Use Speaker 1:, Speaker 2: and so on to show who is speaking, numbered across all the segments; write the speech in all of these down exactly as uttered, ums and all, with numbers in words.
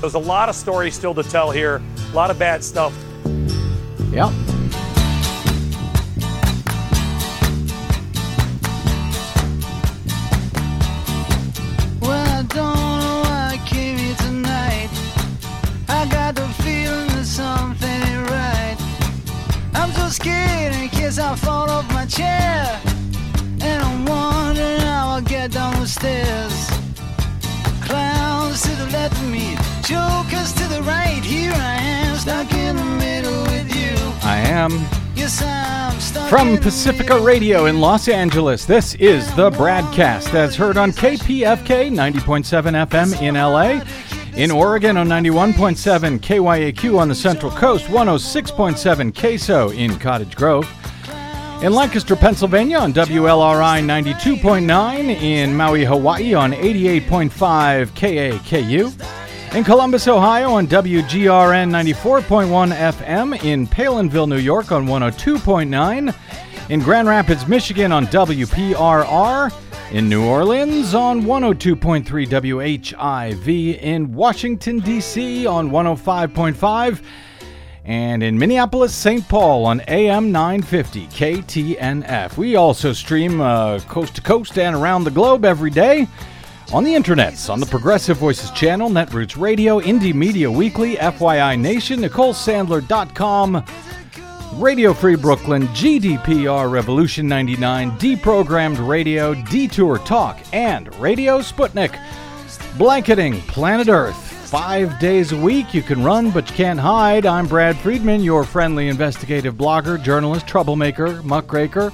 Speaker 1: There's a lot of stories still to tell here, a lot of bad stuff.
Speaker 2: Yeah.
Speaker 3: Scared in case I fall off my chair, and I'm wondering how I'll get down the stairs. Clowns to the left of me, jokers to the right. Here I am, stuck in the middle with you.
Speaker 2: I am.
Speaker 3: Yes, I'm stuck
Speaker 2: From Pacifica Radio in Los Angeles, this is the Bradcast, as heard on K P F K ninety point seven F M in L A, in Oregon on ninety-one point seven K Y A Q on the Central Coast, one oh six point seven K S O in Cottage Grove. In Lancaster, Pennsylvania on W L R I ninety-two point nine. In Maui, Hawaii on eighty-eight point five K A K U. In Columbus, Ohio on W G R N ninety-four point one F M. In Palinville, New York on one oh two point nine. In Grand Rapids, Michigan on W P R R. In New Orleans on one oh two point three W H I V, in Washington, D C on one oh five point five, and in Minneapolis, Saint Paul on A M nine fifty K T N F. We also stream uh, coast to coast and around the globe every day on the internets, on the Progressive Voices channel, Netroots Radio, Indie Media Weekly, F Y I Nation, Nicole Sandler dot com, Radio Free Brooklyn, G D P R Revolution ninety-nine, Deprogrammed Radio, Detour Talk, and Radio Sputnik. Blanketing planet Earth. Five days a week. You can run, but you can't hide. I'm Brad Friedman, your friendly investigative blogger, journalist, troublemaker, muckraker,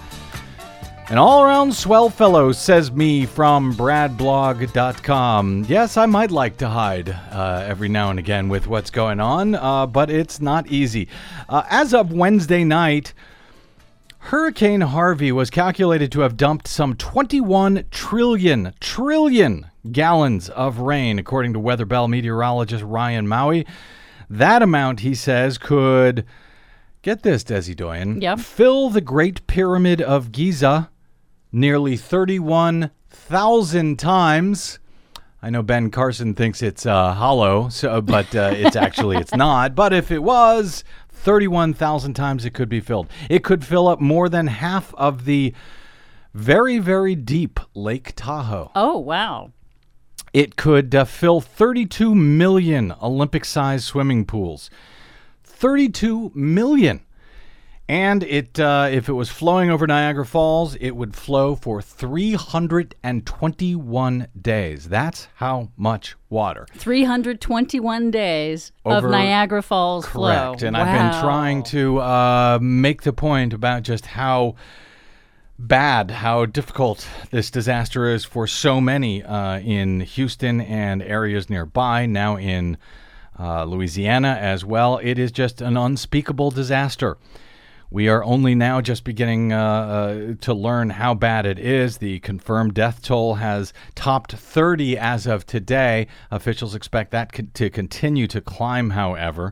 Speaker 2: an all-around swell fellow, says me from brad blog dot com. Yes, I might like to hide uh, every now and again with what's going on, uh, but it's not easy. Uh, as of Wednesday night, Hurricane Harvey was calculated to have dumped some twenty-one trillion, trillion gallons of rain, according to Weather Bell meteorologist Ryan Maui. That amount, he says, could, get this, Desi Doyen,
Speaker 4: yep.
Speaker 2: fill the Great Pyramid of Giza nearly thirty-one thousand times. I know Ben Carson thinks it's uh, hollow, so but uh, it's actually it's not. But if it was, thirty-one thousand times it could be filled. It could fill up more than half of the very, very deep Lake Tahoe.
Speaker 4: Oh, wow.
Speaker 2: It could uh, fill thirty-two million Olympic-sized swimming pools. thirty-two million. And it, uh, if it was flowing over Niagara Falls, it would flow for three hundred twenty-one days. That's how much water.
Speaker 4: three hundred twenty-one days
Speaker 2: Over,
Speaker 4: of Niagara Falls
Speaker 2: correct.
Speaker 4: flow.
Speaker 2: Correct. And
Speaker 4: wow.
Speaker 2: I've been trying to uh, make the point about just how bad, how difficult this disaster is for so many uh, in Houston and areas nearby, now in uh, Louisiana as well. It is just an unspeakable disaster. We are only now just beginning uh, uh, to learn how bad it is. The confirmed death toll has topped thirty as of today. Officials expect that co- to continue to climb, however.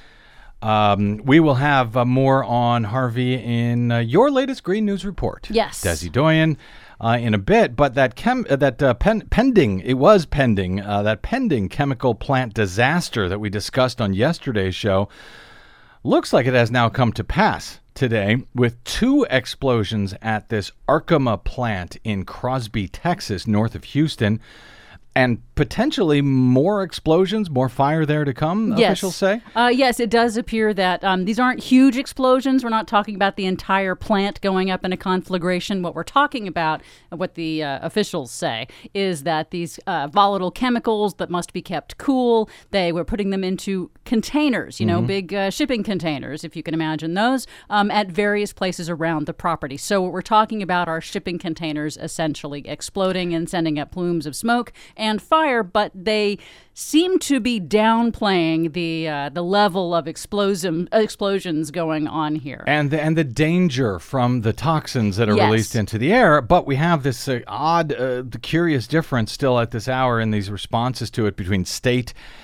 Speaker 2: Um, we will have uh, more on Harvey in uh, your latest Green News Report.
Speaker 4: Yes.
Speaker 2: Desi Doyen uh, in a bit, but that chem- uh, that uh, pen- pending, it was pending, uh, that pending chemical plant disaster that we discussed on yesterday's show looks like it has now come to pass today, with two explosions at this Arkema plant in Crosby, Texas, north of Houston, and potentially more explosions, more fire there to come,
Speaker 4: yes.
Speaker 2: officials say?
Speaker 4: Uh, yes, it does appear that um, these aren't huge explosions. We're not talking about the entire plant going up in a conflagration. What we're talking about, what the uh, officials say, is that these uh, volatile chemicals that must be kept cool, they were putting them into containers, you know, mm-hmm. big uh, shipping containers, if you can imagine those, um, at various places around the property. So what we're talking about are shipping containers essentially exploding and sending up plumes of smoke and fire, but they seem to be downplaying the uh, the level of explosion explosions going on here,
Speaker 2: and the, and the danger from the toxins that are
Speaker 4: yes.
Speaker 2: released into the air. But we have this uh, odd, uh, the curious difference still at this hour in these responses to it between state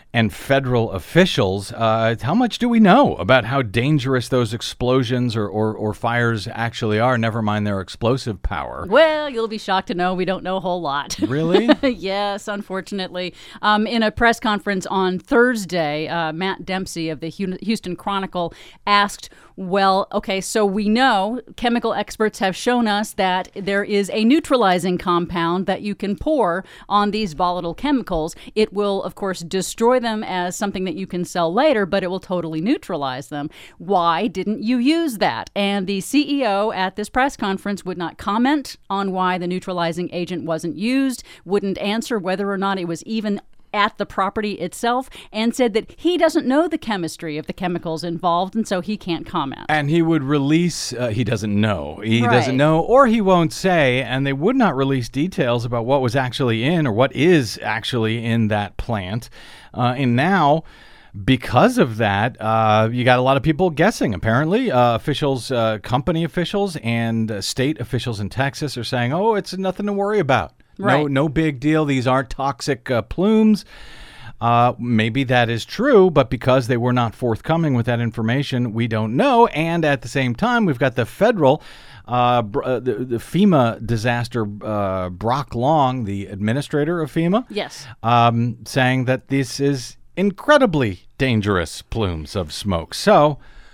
Speaker 2: and federal officials. Uh, how much do we know about how dangerous those explosions or, or, or fires actually are, never mind their explosive power?
Speaker 4: Well, you'll be shocked to know we don't know a whole lot.
Speaker 2: Really?
Speaker 4: Yes, unfortunately. Um, in a press conference on Thursday, uh, Matt Dempsey of the Houston Chronicle asked, well, okay, so we know chemical experts have shown us that there is a neutralizing compound that you can pour on these volatile chemicals. It will, of course, destroy them as something that you can sell later, but it will totally neutralize them. Why didn't you use that? And the C E O at this press conference would not comment on why the neutralizing agent wasn't used, wouldn't answer whether or not it was even at the property itself, and said that he doesn't know the chemistry of the chemicals involved, and so he can't comment.
Speaker 2: And he would release, uh, he doesn't know. He
Speaker 4: Right.
Speaker 2: doesn't know, or he won't say, and they would not release details about what was actually in or what is actually in that plant. Uh, and now, because of that, uh, you got a lot of people guessing, apparently. Uh, officials, uh, company officials and uh, state officials in Texas are saying, oh, it's nothing to worry about. No,
Speaker 4: Right.
Speaker 2: no big deal. These aren't toxic uh, plumes. Uh, maybe that is true, but because they were not forthcoming with that information, we don't know. And at the same time, we've got the federal, uh, br- uh, the, the FEMA disaster, uh, Brock Long, the administrator of FEMA,
Speaker 4: Yes.
Speaker 2: um, saying that this is incredibly dangerous plumes of smoke. So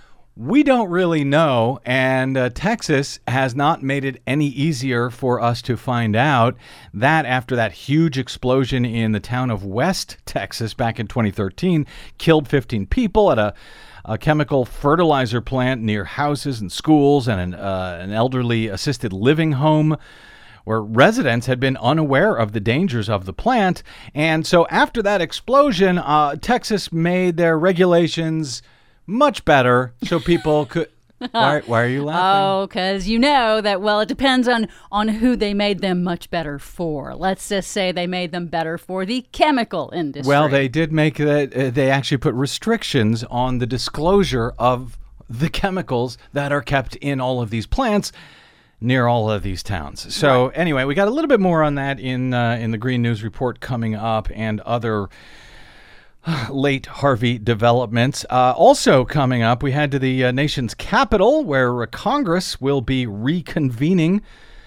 Speaker 2: we don't really know, and uh, Texas has not made it any easier for us to find out that after that huge explosion in the town of West Texas back in twenty thirteen killed fifteen people at a, a chemical fertilizer plant near houses and schools and an, uh, an elderly assisted living home, where residents had been unaware of the dangers of the plant. And so after that explosion, uh, Texas made their regulations much better so people could... Why, why are you laughing?
Speaker 4: Oh, because you know that, well, it depends on, on who they made them much better for. Let's just say they made them better for the chemical industry.
Speaker 2: Well, they did make that. Uh, they actually put restrictions on the disclosure of the chemicals that are kept in all of these plants near all of these towns. So right. Anyway, we got a little bit more on that in uh, in the Green News Report coming up, and other late Harvey developments. Uh, also coming up, we head to the uh, nation's capital, where uh, Congress will be reconvening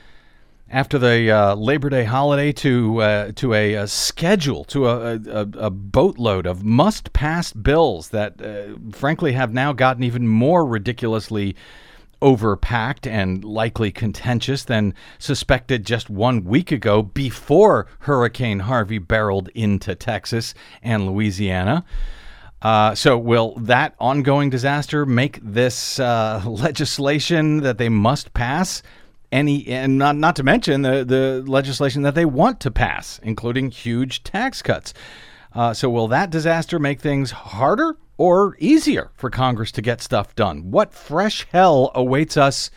Speaker 2: after the uh, Labor Day holiday to uh, to a, a schedule, to a, a, a boatload of must-pass bills that, uh, frankly, have now gotten even more ridiculously overpacked and likely contentious than suspected just one week ago, before Hurricane Harvey barreled into Texas and Louisiana. Uh, so will that ongoing disaster make this uh, legislation that they must pass any, and not, not to mention the, the legislation that they want to pass, including huge tax cuts? Uh, so will that disaster make things harder or easier for Congress to get stuff done? What fresh hell awaits us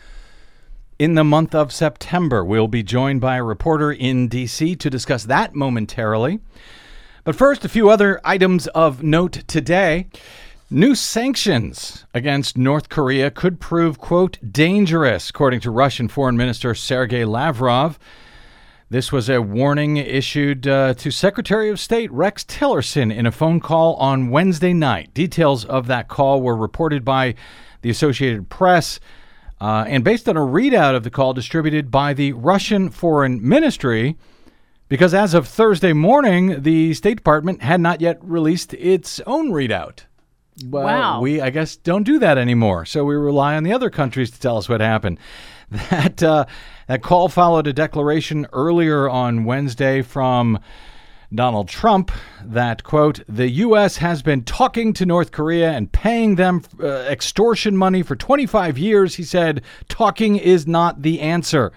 Speaker 2: in the month of September? We'll be joined by a reporter in D C to discuss that momentarily. But first, a few other items of note today. New sanctions against North Korea could prove, quote, dangerous, according to Russian Foreign Minister Sergei Lavrov. This was a warning issued uh, to Secretary of State Rex Tillerson in a phone call on Wednesday night. Details of that call were reported by the Associated Press, uh, and based on a readout of the call distributed by the Russian Foreign Ministry, because as of Thursday morning, the State Department had not yet released its own readout. Well,
Speaker 4: wow.
Speaker 2: We, I guess, don't do that anymore, so we rely on the other countries to tell us what happened. That uh, that call followed a declaration earlier on Wednesday from Donald Trump that, quote, the U S has been talking to North Korea and paying them uh, extortion money for twenty-five years. He said, talking is not the answer.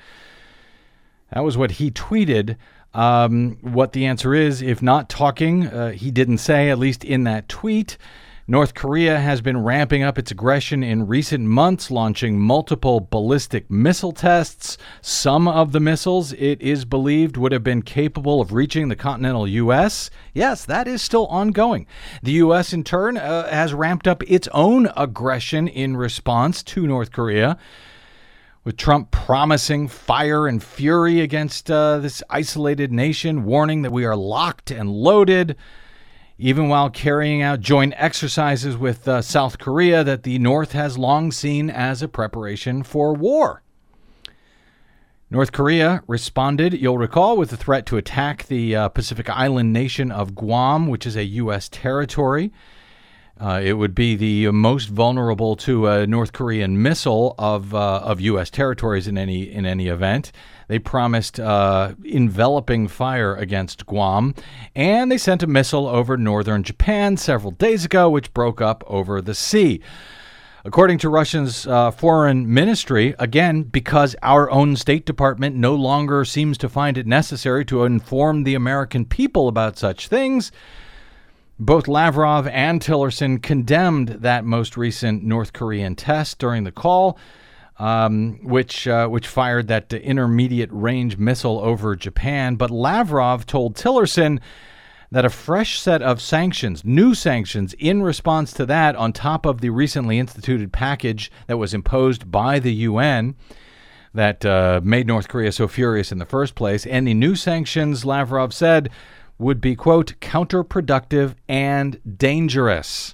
Speaker 2: That was what he tweeted. Um, what the answer is, if not talking, uh, he didn't say, at least in that tweet. North Korea has been ramping up its aggression in recent months, launching multiple ballistic missile tests. Some of the missiles, it is believed, would have been capable of reaching the continental U S. Yes, that is still ongoing. The U S, in turn, uh, has ramped up its own aggression in response to North Korea, with Trump promising fire and fury against uh, this isolated nation, warning that we are locked and loaded. even while carrying out joint exercises with uh, South Korea that the North has long seen as a preparation for war. North Korea responded, you'll recall, with the threat to attack the uh, Pacific island nation of Guam, which is a U S territory. Uh, it would be the most vulnerable to a North Korean missile of uh, of U S territories in any in any event. They promised uh, enveloping fire against Guam, and they sent a missile over northern Japan several days ago, which broke up over the sea. According to Russia's uh, foreign ministry, again, because our own State Department no longer seems to find it necessary to inform the American people about such things, both Lavrov and Tillerson condemned that most recent North Korean test during the call, um, which uh, which fired that intermediate range missile over Japan. But Lavrov told Tillerson that a fresh set of sanctions, new sanctions, in response to that, on top of the recently instituted package that was imposed by the U N that uh, made North Korea so furious in the first place, any new sanctions, Lavrov said, would be, quote, counterproductive and dangerous.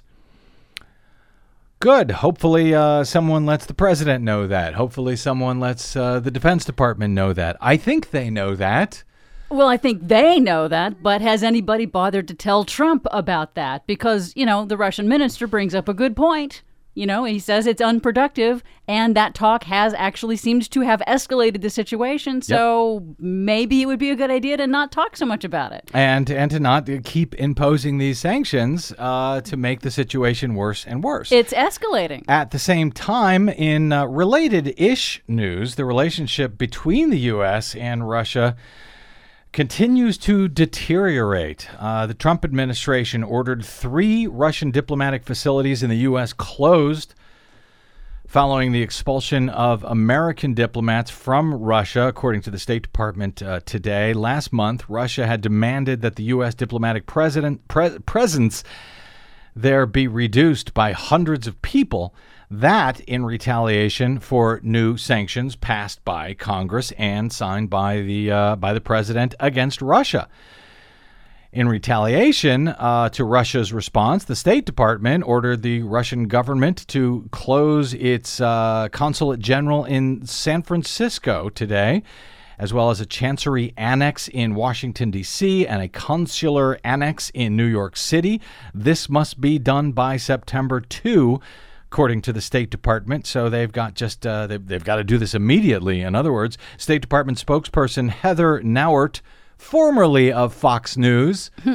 Speaker 2: Good. Hopefully uh, someone lets the president know that. Hopefully someone lets uh, the Defense Department know that. I think they know that.
Speaker 4: Well, I think they know that, but has anybody bothered to tell Trump about that? Because, you know, the Russian minister brings up a good point. You know, he says it's unproductive, and that talk has actually seemed to have escalated the situation. So yep. maybe it would be a good idea to not talk so much about it.
Speaker 2: And and to not keep imposing these sanctions uh, to make the situation worse and worse.
Speaker 4: It's escalating.
Speaker 2: At the same time, in uh, related-ish news, the relationship between the U S and Russia continues to deteriorate. Uh, the Trump administration ordered three Russian diplomatic facilities in the U S closed following the expulsion of American diplomats from Russia, according to the State Department uh, today. Last month, Russia had demanded that the U S diplomatic president, pre- presence there be reduced by hundreds of people. That in retaliation for new sanctions passed by Congress and signed by the uh, by the president against Russia. In retaliation uh, to Russia's response, the State Department ordered the Russian government to close its uh, consulate general in San Francisco today, as well as a chancery annex in Washington, D C, and a consular annex in New York City. This must be done by September second. According to the State Department, so they've got just uh, they've, they've got to do this immediately. In other words, State Department spokesperson Heather Nauert, formerly of Fox News, hmm.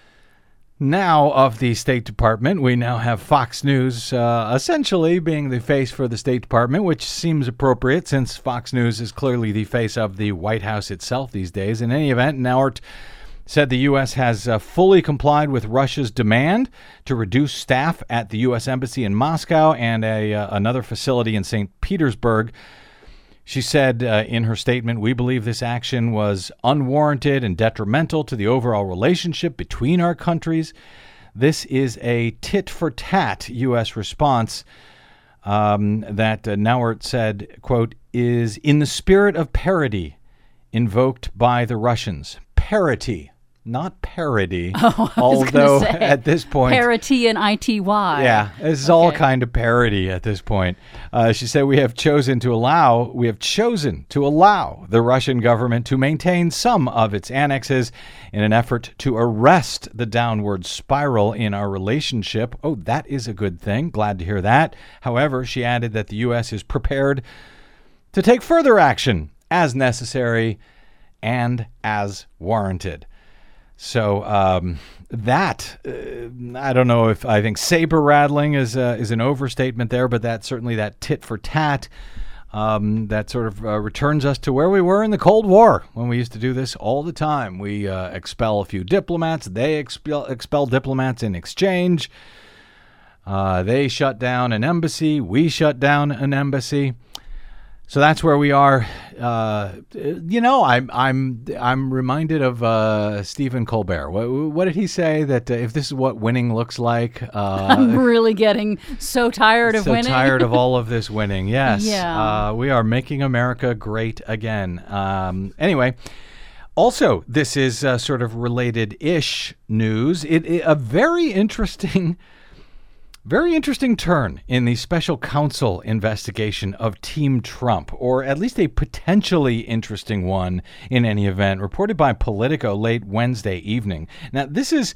Speaker 2: now of the State Department. We now have Fox News uh, essentially being the face for the State Department, which seems appropriate since Fox News is clearly the face of the White House itself these days. In any event, Nauert said the U S has uh, fully complied with Russia's demand to reduce staff at the U S Embassy in Moscow and a uh, another facility in Saint Petersburg. She said uh, in her statement, "We believe this action was unwarranted and detrimental to the overall relationship between our countries. This is a tit-for-tat U S response um, that uh, Nauert said, quote, is in the spirit of parity invoked by the Russians." Parity. Not parody,
Speaker 4: oh,
Speaker 2: although
Speaker 4: say,
Speaker 2: at this point...
Speaker 4: Parity and I T Y.
Speaker 2: Yeah, this is okay. all kind of parody at this point. Uh, she said, we have chosen to allow, we have chosen to allow the Russian government to maintain some of its annexes in an effort to arrest the downward spiral in our relationship. Oh, that is a good thing. Glad to hear that. However, she added that the U S is prepared to take further action as necessary and as warranted. So um, that, uh, I don't know if I think saber rattling is uh, is an overstatement there, but that certainly that tit for tat, um, that sort of uh, returns us to where we were in the Cold War when we used to do this all the time. We uh, expel a few diplomats, they expel, expel diplomats in exchange. Uh, they shut down an embassy, we shut down an embassy. So that's where we are. Uh, you know, I'm I'm I'm reminded of uh, Stephen Colbert. What, what did he say? That uh, if this is what winning looks like, uh,
Speaker 4: I'm really getting so tired of
Speaker 2: so
Speaker 4: winning.
Speaker 2: So tired of all of this winning. Yes,
Speaker 4: yeah.
Speaker 2: uh, we are making America great again. Um, anyway, Also, this is uh, sort of related-ish news. It, it a very interesting, very interesting turn in the special counsel investigation of Team Trump, or at least a potentially interesting one in any event, reported by Politico late Wednesday evening. Now, this is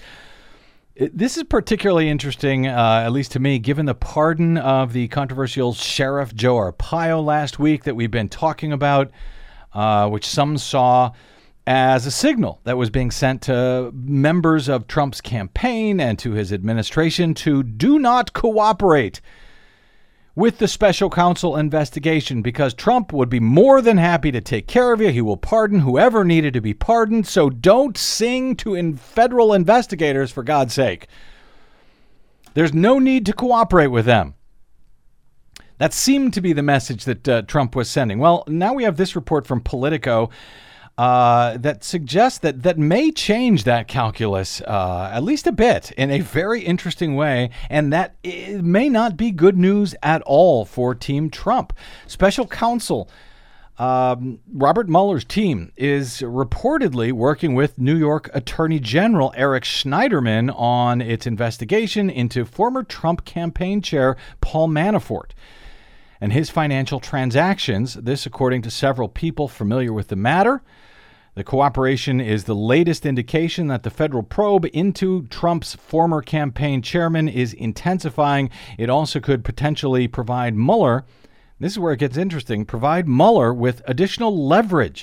Speaker 2: this is particularly interesting, uh, at least to me, given the pardon of the controversial Sheriff Joe Arpaio last week that we've been talking about, uh, which some saw as a signal that was being sent to members of Trump's campaign and to his administration to do not cooperate with the special counsel investigation, because Trump would be more than happy to take care of you. He will pardon whoever needed to be pardoned. So don't sing to in federal investigators, for God's sake. There's no need to cooperate with them. That seemed to be the message that uh, Trump was sending. Well, now we have this report from Politico Uh, that suggests that that may change that calculus uh, at least a bit in a very interesting way, and that it may not be good news at all for Team Trump. Special counsel um, Robert Mueller's team is reportedly working with New York Attorney General Eric Schneiderman on its investigation into former Trump campaign chair Paul Manafort and his financial transactions. This, according to several people familiar with the matter. The cooperation is the latest indication that the federal probe into Trump's former campaign chairman is intensifying. It also could potentially provide Mueller, this is where it gets interesting, provide Mueller with additional leverage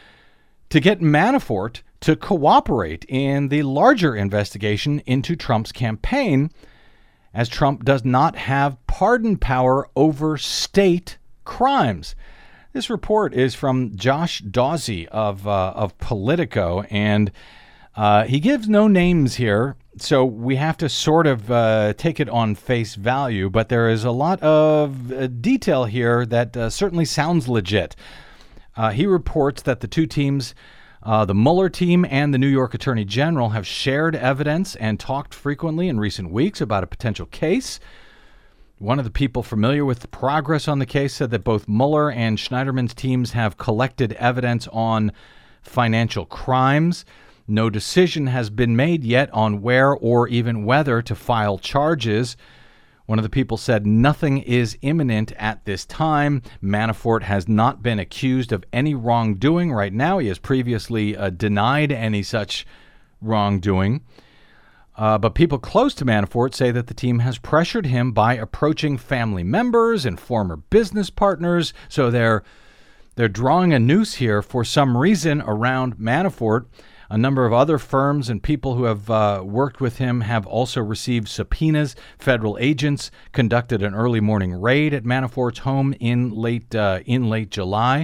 Speaker 2: to get Manafort to cooperate in the larger investigation into Trump's campaign, as Trump does not have pardon power over state crimes. This report is from Josh Dawsey of uh, of Politico, and uh, he gives no names here, so we have to sort of uh, take it on face value, but there is a lot of uh, detail here that uh, certainly sounds legit. Uh, he reports that the two teams, uh, the Mueller team and the New York Attorney General, have shared evidence and talked frequently in recent weeks about a potential case. One of the people familiar with the progress on the case said that both Mueller and Schneiderman's teams have collected evidence on financial crimes. No decision has been made yet on where or even whether to file charges. One of the people said nothing is imminent at this time. Manafort has not been accused of any wrongdoing right now. He has previously uh, denied any such wrongdoing. Uh, but people close to Manafort say that the team has pressured him by approaching family members and former business partners. So they're they're drawing a noose here for some reason around Manafort. A number of other firms and people who have uh, worked with him have also received subpoenas. Federal agents conducted an early morning raid at Manafort's home in late uh, in late July.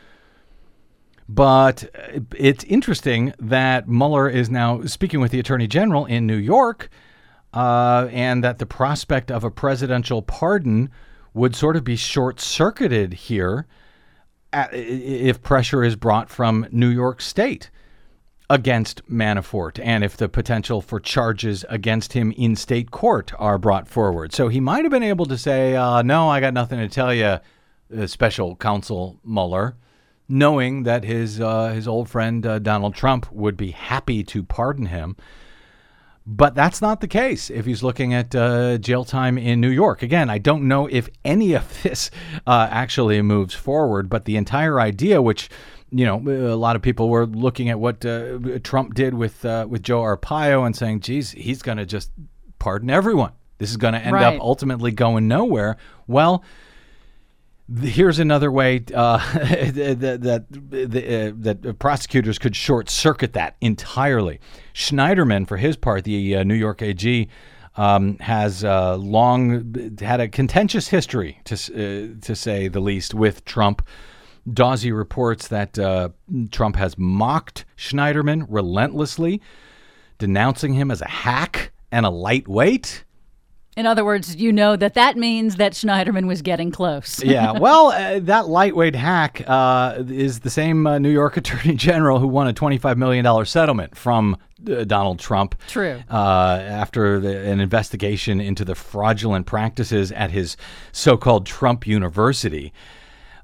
Speaker 2: But it's interesting that Mueller is now speaking with the Attorney General in New York, uh, and that the prospect of a presidential pardon would sort of be short-circuited here if pressure is brought from New York State against Manafort, and if the potential for charges against him in state court are brought forward. So he might have been able to say, uh, no, I got nothing to tell you, uh, Special Counsel Mueller, knowing that his uh, his old friend uh, Donald Trump would be happy to pardon him. But that's not the case if he's looking at uh, jail time in New York. Again, I don't know if any of this uh, actually moves forward, but the entire idea, which, you know, a lot of people were looking at what uh, Trump did with uh, with Joe Arpaio and saying, geez, he's going to just pardon everyone. This is going to end
Speaker 4: right.
Speaker 2: up ultimately going nowhere. Well, here's another way uh, that that, uh, that prosecutors could short-circuit that entirely. Schneiderman, for his part, the uh, New York A G, um, has uh, long had a contentious history, to uh, to say the least, with Trump. Dawsey reports that uh, Trump has mocked Schneiderman relentlessly, denouncing him as a hack and a lightweight.
Speaker 4: In other words, you know that that means that Schneiderman was getting close.
Speaker 2: Yeah, well, uh, that lightweight hack uh, is the same uh, New York Attorney General who won a twenty-five million dollars settlement from uh, Donald Trump.
Speaker 4: True.
Speaker 2: Uh, after the, an investigation into the fraudulent practices at his so-called Trump University.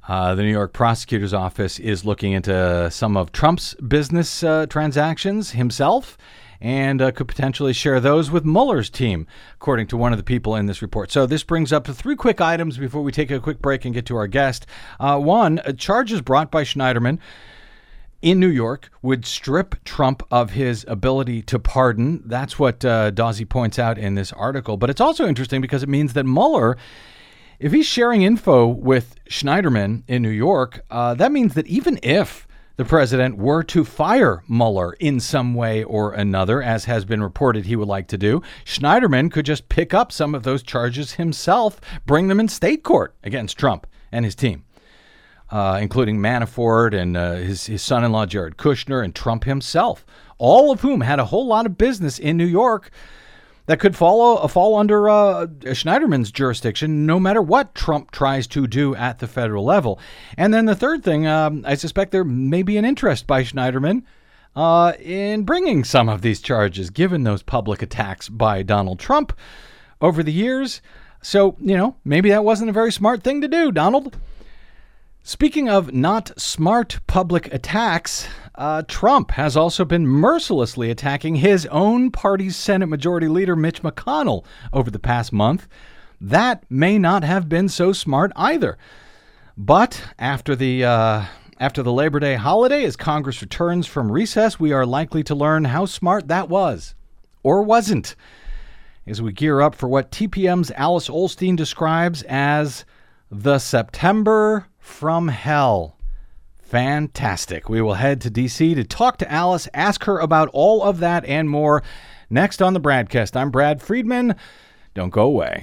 Speaker 2: Uh, the New York prosecutor's office is looking into some of Trump's business uh, transactions himself and uh, could potentially share those with Mueller's team, according to one of the people in this report. So this brings up to three quick items before we take a quick break and get to our guest. Uh, one, uh, charges brought by Schneiderman in New York would strip Trump of his ability to pardon. That's what uh, Dawsey points out in this article. But it's also interesting because it means that Mueller, if he's sharing info with Schneiderman in New York, uh, that means that even if the president were to fire Mueller in some way or another, as has been reported he would like to do, Schneiderman could just pick up some of those charges himself, bring them in state court against Trump and his team. Uh, including Manafort and uh, his, his son-in-law, Jared Kushner, and Trump himself, all of whom had a whole lot of business in New York that could follow, uh, fall under uh, Schneiderman's jurisdiction, no matter what Trump tries to do at the federal level. And then the third thing, um, I suspect there may be an interest by Schneiderman uh, in bringing some of these charges, given those public attacks by Donald Trump over the years. So, you know, maybe that wasn't a very smart thing to do, Donald. Speaking of not smart public attacks, uh, Trump has also been mercilessly attacking his own party's Senate Majority Leader Mitch McConnell over the past month. That may not have been so smart either. But after the uh, after the Labor Day holiday, as Congress returns from recess, we are likely to learn how smart that was, or wasn't, as we gear up for what T P M's Alice Ollstein describes as the September from hell. Fantastic. We will head to D C to talk to Alice, ask her about all of that and more next on the Bradcast. I'm Brad Friedman. Don't go away.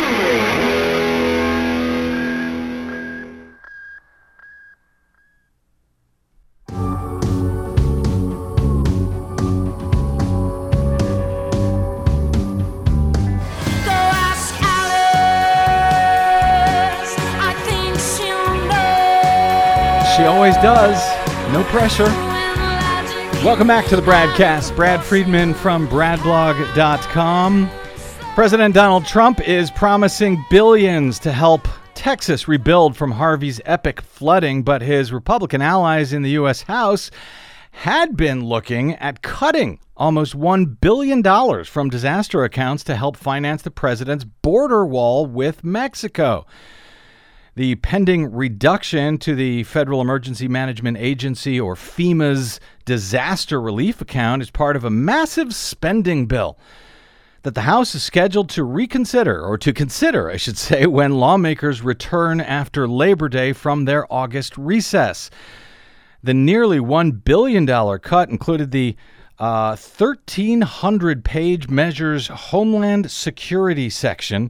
Speaker 2: She always does. No pressure. Welcome back to the Bradcast. Brad Friedman from brad blog dot com. President Donald Trump is promising billions to help Texas rebuild from Harvey's epic flooding, but his Republican allies in the U S House had been looking at cutting almost one billion dollars from disaster accounts to help finance the president's border wall with Mexico. The pending reduction to the Federal Emergency Management Agency, or FEMA's disaster relief account, is part of a massive spending bill that the House is scheduled to reconsider, or to consider, I should say, when lawmakers return after Labor Day from their August recess. The nearly one billion dollars cut included the uh, thirteen hundred page measures Homeland Security section.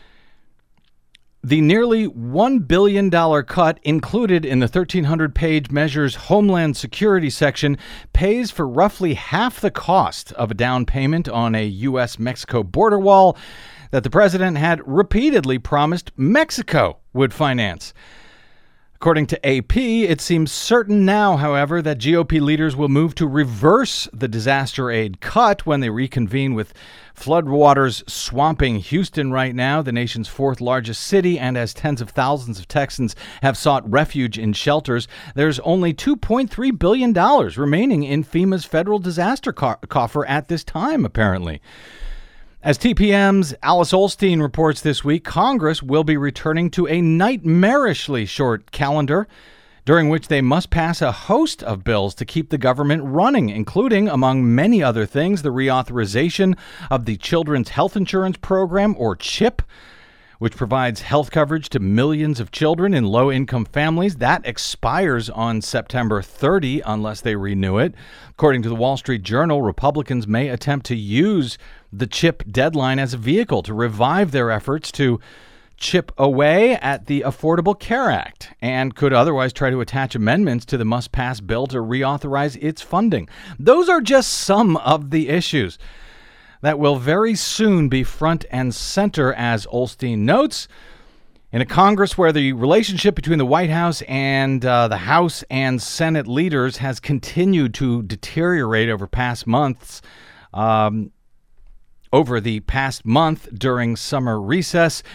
Speaker 2: The nearly one billion dollars cut included in the thirteen hundred page measures Homeland Security section pays for roughly half the cost of a down payment on a U S Mexico border wall that the president had repeatedly promised Mexico would finance. According to A P, it seems certain now, however, that G O P leaders will move to reverse the disaster aid cut when they reconvene, with floodwaters swamping Houston right now, the nation's fourth largest city, and as tens of thousands of Texans have sought refuge in shelters. There's only two point three billion dollars remaining in FEMA's federal disaster co- coffer at this time, apparently. As T P M's Alice Ollstein reports this week, Congress will be returning to a nightmarishly short calendar, during which they must pass a host of bills to keep the government running, including, among many other things, the reauthorization of the Children's Health Insurance Program, or CHIP, which provides health coverage to millions of children in low-income families. That expires on September thirtieth unless they renew it. According to the Wall Street Journal, Republicans may attempt to use the CHIP deadline as a vehicle to revive their efforts to chip away at the Affordable Care Act, and could otherwise try to attach amendments to the must-pass bill to reauthorize its funding. Those are just some of the issues that will very soon be front and center, as Ollstein notes, in a Congress where the relationship between the White House and uh, the House and Senate leaders has continued to deteriorate over past months. Um, over the past month during summer recess.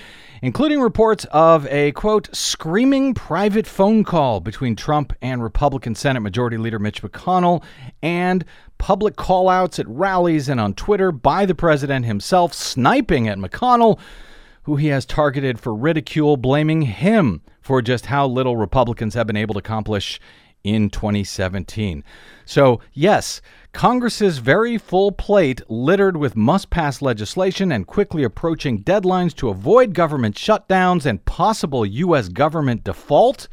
Speaker 2: including reports of a, quote, screaming private phone call between Trump and Republican Senate Majority Leader Mitch McConnell, and public call-outs at rallies and on Twitter by the president himself, sniping at McConnell, who he has targeted for ridicule, blaming him for just how little Republicans have been able to accomplish in twenty seventeen. So, yes, Congress's very full plate littered with must-pass legislation and quickly approaching deadlines to avoid government shutdowns and possible U S government default,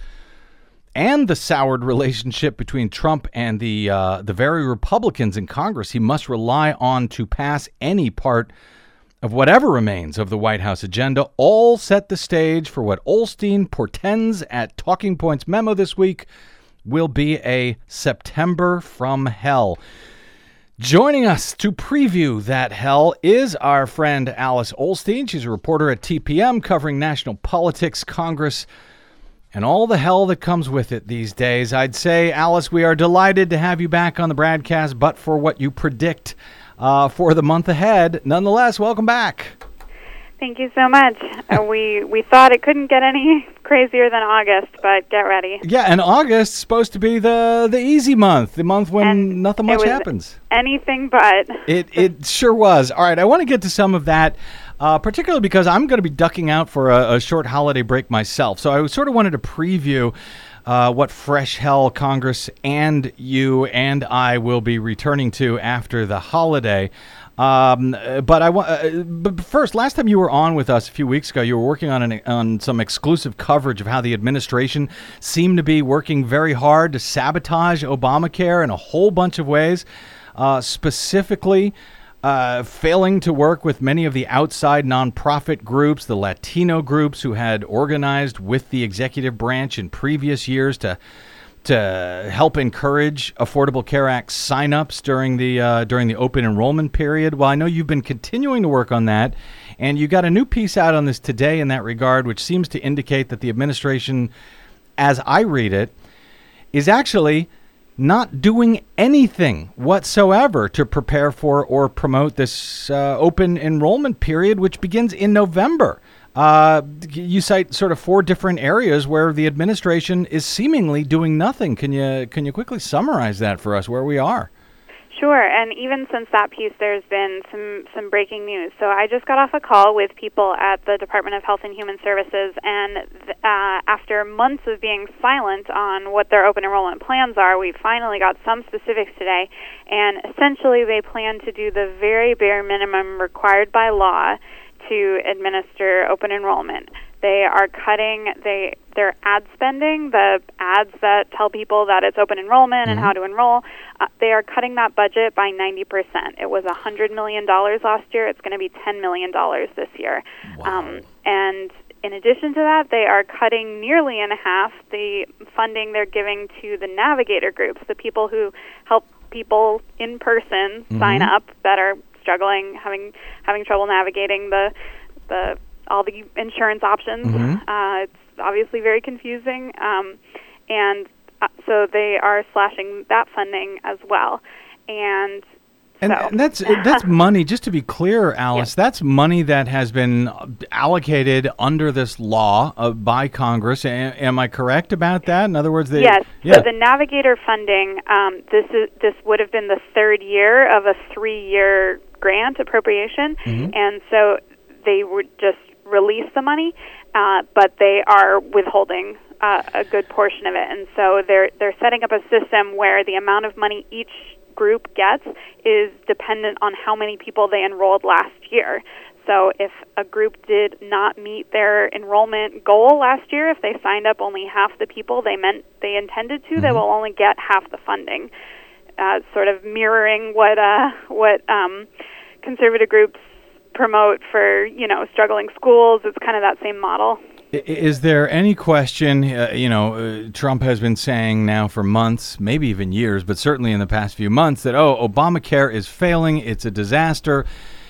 Speaker 2: and the soured relationship between Trump and the uh, the very Republicans in Congress he must rely on to pass any part of whatever remains of the White House agenda, all set the stage for what Olstein portends at Talking Points memo this week will be a September from hell. Joining us to preview that hell is our friend Alice Olstein. She's a reporter at T P M covering national politics, Congress, and all the hell that comes with it these days. I'd say, Alice, we are delighted to have you back on the broadcast, but for what you predict uh, for the month ahead. Nonetheless, welcome back.
Speaker 5: Thank you so much. Uh, we we thought it couldn't get any crazier than August, but get ready.
Speaker 2: Yeah, and August is supposed to be the, the easy month, the month when
Speaker 5: and
Speaker 2: nothing much happens.
Speaker 5: Anything but.
Speaker 2: It it sure was. All right, I want to get to some of that, uh, particularly because I'm going to be ducking out for a, a short holiday break myself. So I sort of wanted to preview uh, what fresh hell Congress and you and I will be returning to after the holiday. Um, but I want. Uh, but first, last time you were on with us a few weeks ago, you were working on an, on some exclusive coverage of how the administration seemed to be working very hard to sabotage Obamacare in a whole bunch of ways, uh, specifically uh, failing to work with many of the outside nonprofit groups, the Latino groups who had organized with the executive branch in previous years to. to help encourage Affordable Care Act signups during the uh, during the open enrollment period. Well, I know you've been continuing to work on that, and you got a new piece out on this today in that regard, which seems to indicate that the administration, as I read it, is actually not doing anything whatsoever to prepare for or promote this uh, open enrollment period, which begins in November. Uh, you cite sort of four different areas where the administration is seemingly doing nothing. Can you can you quickly summarize that for us, where we are?
Speaker 5: Sure, and even since that piece, there's been some, some breaking news. So I just got off a call with people at the Department of Health and Human Services, and uh, after months of being silent on what their open enrollment plans are, we finally got some specifics today, and essentially they plan to do the very bare minimum required by law to administer open enrollment. They are cutting they their ad spending, the ads that tell people that it's open enrollment mm-hmm. and how to enroll. Uh, they are cutting that budget by ninety percent. It was one hundred million dollars last year. It's going to be ten million dollars this year.
Speaker 2: Wow.
Speaker 5: Um, and in addition to that, they are cutting nearly in half the funding they're giving to the navigator groups, the people who help people in person mm-hmm. sign up that are struggling, having having trouble navigating the the all the insurance options.
Speaker 2: Mm-hmm.
Speaker 5: Uh, it's obviously very confusing, um, and uh, so they are slashing that funding as well. And
Speaker 2: and,
Speaker 5: so.
Speaker 2: and that's that's money. Just to be clear, Alice, yeah. that's money that has been allocated under this law uh, by Congress. A- am I correct about that? In other words, they,
Speaker 5: yes.
Speaker 2: Yeah.
Speaker 5: So the Navigator funding, um, this is this would have been the third year of a three-year grant appropriation,
Speaker 2: mm-hmm.
Speaker 5: and so they would just release the money, uh, but they are withholding uh, a good portion of it, and so they're they're setting up a system where the amount of money each group gets is dependent on how many people they enrolled last year. So if a group did not meet their enrollment goal last year, if they signed up only half the people they meant they intended to, mm-hmm. they will only get half the funding. Uh, sort of mirroring what uh, what um, conservative groups promote for, you know, struggling schools. It's kind of that same model.
Speaker 2: Is there any question, uh, you know, uh, Trump has been saying now for months, maybe even years, but certainly in the past few months that, oh, Obamacare is failing, it's a disaster.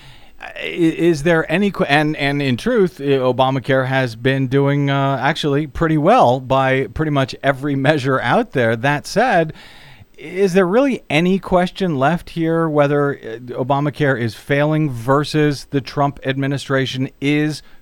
Speaker 2: Is there any, qu- and, and in truth, Obamacare has been doing uh, actually pretty well by pretty much every measure out there. That said, is there really any question left here whether Obamacare is failing versus the Trump administration is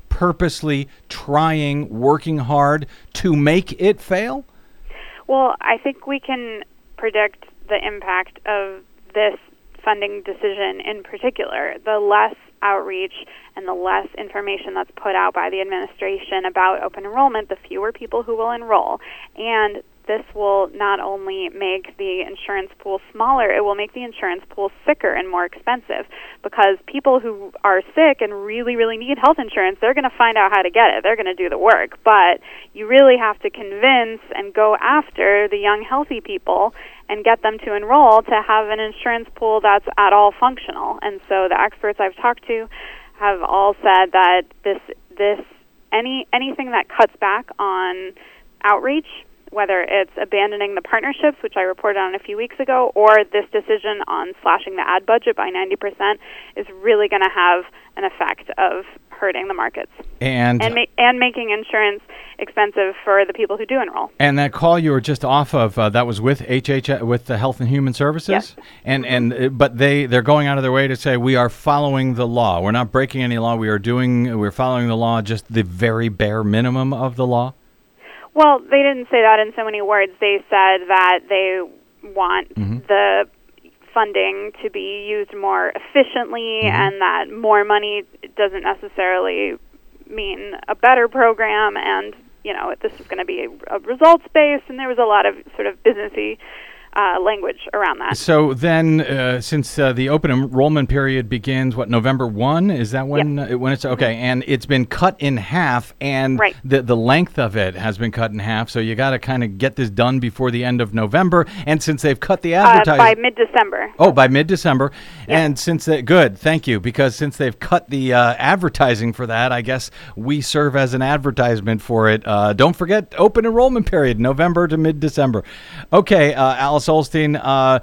Speaker 2: purposely trying, working hard to make it fail?
Speaker 5: Well, I think we can predict the impact of this funding decision in particular. The less outreach and the less information that's put out by the administration about open enrollment, the fewer people who will enroll. And this will not only make the insurance pool smaller, it will make the insurance pool sicker and more expensive, because people who are sick and really, really need health insurance, they're going to find out how to get it. They're going to do the work. But you really have to convince and go after the young, healthy people and get them to enroll to have an insurance pool that's at all functional. And so the experts I've talked to have all said that this this any anything that cuts back on outreach, whether it's abandoning the partnerships, which I reported on a few weeks ago, or this decision on slashing the ad budget by ninety percent, is really going to have an effect of hurting the markets
Speaker 2: and
Speaker 5: and, ma- and making insurance expensive for the people who do enroll.
Speaker 2: And that call you were just off of, uh, that was with H H with the Health and Human Services?
Speaker 5: Yes.
Speaker 2: And and uh, but they they're going out of their way to say we are following the law. We're not breaking any law. We are doing we're following the law, just the very bare minimum of the law.
Speaker 5: Well, they didn't say that in so many words. They said that they want mm-hmm. the funding to be used more efficiently, mm-hmm. and that more money doesn't necessarily mean a better program, and you know this is going to be a, a results-based, and there was a lot of sort of businessy uh, language around that.
Speaker 2: So then, uh, since uh, the open enrollment period begins, what, November first? Is that when
Speaker 5: yep.
Speaker 2: uh, when it's okay? Mm-hmm. And it's been cut in half, and
Speaker 5: right.
Speaker 2: the the length of it has been cut in half. So you got to kind of get this done before the end of November. And since they've cut the advertising
Speaker 5: uh, by mid-December.
Speaker 2: Oh, by mid-December.
Speaker 5: Yep.
Speaker 2: And since they good, thank you, because since they've cut the uh, advertising for that, I guess we serve as an advertisement for it. Uh, don't forget, open enrollment period, November to mid-December. Okay, uh, Alice Ollstein, uh,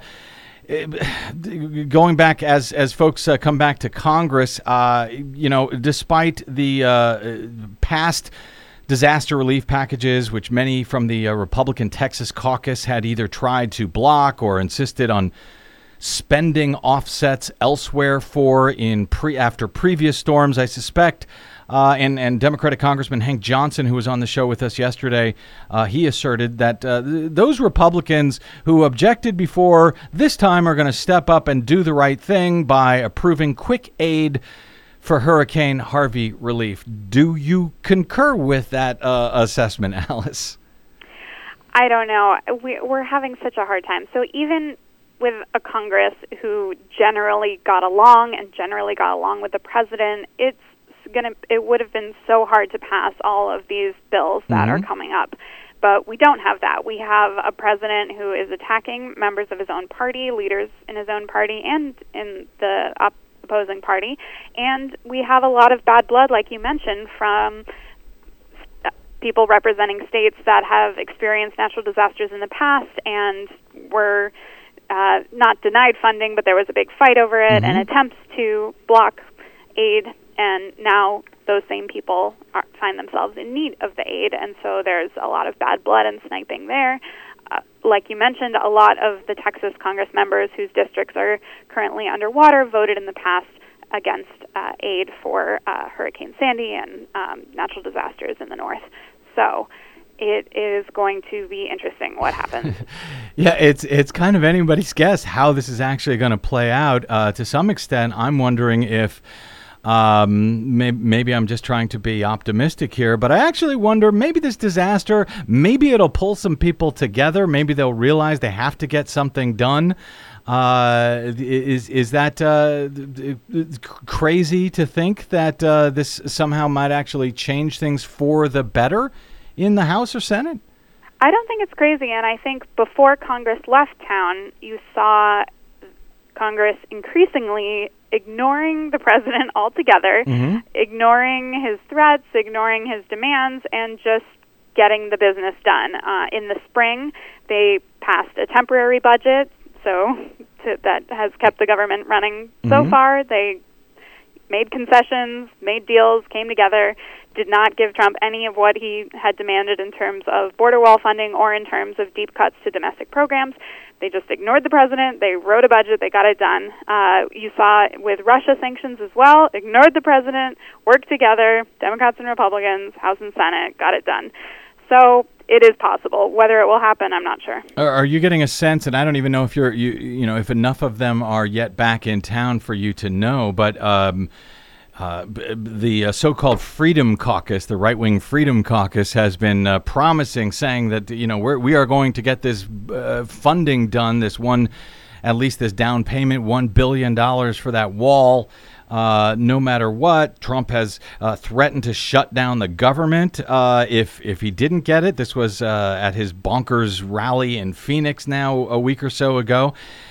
Speaker 2: going back as as folks uh, come back to Congress, uh, you know, despite the uh, past disaster relief packages, which many from the uh, Republican Texas caucus had either tried to block or insisted on spending offsets elsewhere for in pre after previous storms, I suspect. Uh, and, and Democratic Congressman Hank Johnson, who was on the show with us yesterday, uh, he asserted that uh, th- those Republicans who objected before this time are going to step up and do the right thing by approving quick aid for Hurricane Harvey relief. Do you concur with that uh, assessment, Alice?
Speaker 5: I don't know. We, we're having such a hard time. So even with a Congress who generally got along and generally got along with the president, it's gonna it would have been so hard to pass all of these bills that mm-hmm. are coming up. But we don't have that. We have a president who is attacking members of his own party, leaders in his own party, and in the op- opposing party. And we have a lot of bad blood, like you mentioned, from people representing states that have experienced natural disasters in the past and were uh, not denied funding, but there was a big fight over it mm-hmm. and attempts to block aid. And now those same people are, find themselves in need of the aid, and so there's a lot of bad blood and sniping there. Uh, like you mentioned, a lot of the Texas Congress members whose districts are currently underwater voted in the past against uh, aid for uh, Hurricane Sandy and um, natural disasters in the north. So it is going to be interesting what happens.
Speaker 2: Yeah, it's it's kind of anybody's guess how this is actually going to play out. Uh, to some extent, I'm wondering if Um, maybe, maybe I'm just trying to be optimistic here, but I actually wonder, maybe this disaster, maybe it'll pull some people together. Maybe they'll realize they have to get something done. Uh, is is that uh, crazy to think that uh, this somehow might actually change things for the better in the House or Senate?
Speaker 5: I don't think it's crazy, and I think before Congress left town, you saw Congress increasingly ignoring the president altogether, mm-hmm. ignoring his threats, ignoring his demands, and just getting the business done. Uh, in the spring, they passed a temporary budget, so to, that has kept the government running mm-hmm. so far. They made concessions, made deals, came together, did not give Trump any of what he had demanded in terms of border wall funding or in terms of deep cuts to domestic programs. They just ignored the president. They wrote a budget. They got it done. Uh, you saw with Russia sanctions as well. Ignored the president, worked together, Democrats and Republicans, House and Senate, got it done. So it is possible. Whether it will happen, I'm not sure.
Speaker 2: Are, are you getting a sense, and I don't even know if you're, you, you know, if enough of them are yet back in town for you to know, but um, uh, the uh, so-called Freedom Caucus, the right-wing Freedom Caucus, has been uh, promising, saying that, you know, we're, we are going to get this uh, funding done, this one, at least this down payment, one billion dollars for that wall. Uh, no matter what. Trump has uh, threatened to shut down the government uh, if if he didn't get it. This was uh, at his bonkers rally in Phoenix now a week or so ago.